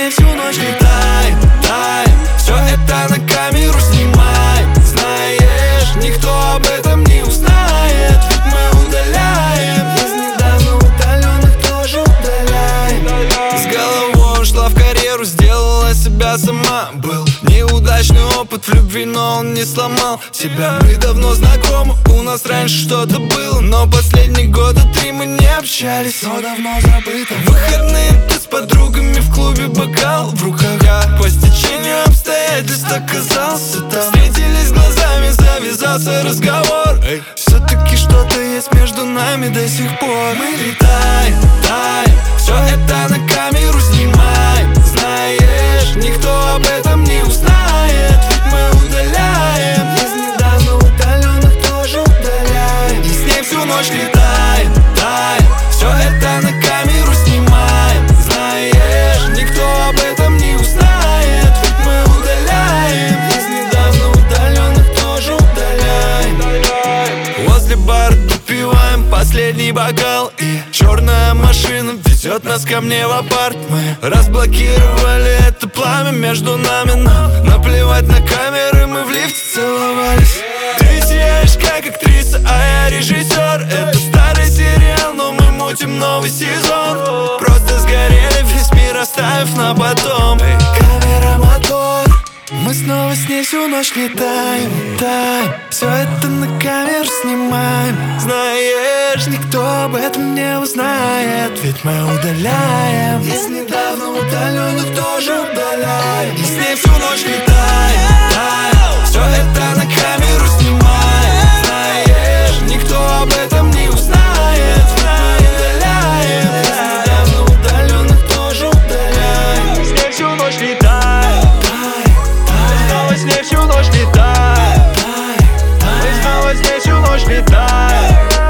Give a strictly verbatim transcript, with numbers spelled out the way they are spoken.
ней всю ночь летаем, таем. Все это на камеру снимаем. Знаешь, никто об этом не узнает, ведь мы удаляем. Из недавно удаленных тоже удаляем. С головой ушла в карьеру, сделала себя сама. Был неудачный опыт в любви, но он не сломал себя. Мы давно знакомы, у нас раньше что-то было, но последние года три мы не общались. Все давно забыто. Выходные ты с подругами в клубе, бокал в руках. Я по стечению обстоятельств оказался там. Встретились глазами, завязался разговор. Все-таки что-то есть между нами до сих пор. Мы летаем, таем. Все это на камеру снимаем. Знаешь, никто об этом не узнает, ведь мы удаляем. Из недавно удаленных тоже удаляем. И с ней всю ночь летаем, таем. Все это на камеру снимаем. Знаешь, никто об этом не узнает, ведь мы удаляем. Из недавно удаленных тоже удаляем. Возле бара допиваем последний бокал, и черная машина везет нас ко мне в апарт. Мы разблокировали это пламя между нами, нам наплевать на камеры, мы в лифте целовались. Ты сияешь как актриса, а я режиссер. Это старый сериал, но мы мутим новый сезон. Просто сгорели весь мир, оставив на потом. Камера, мотор. Мы снова с ней всю ночь летаем, таем. Все это на камеру снимаем. Знаешь, никто об этом не узнает, ведь мы удаляем. Из недавно удаленных тоже удаляем. И с ней всю ночь летаем, таем. Все это на камеру снимаем. Знаешь, никто об этом не узнает, ведь мы удаляем. Из недавно удаленных тоже удаляем. И с ней всю ночь летаем. Снова с ней всю ночь летаем. Мы снова с ней всю ночь летаем.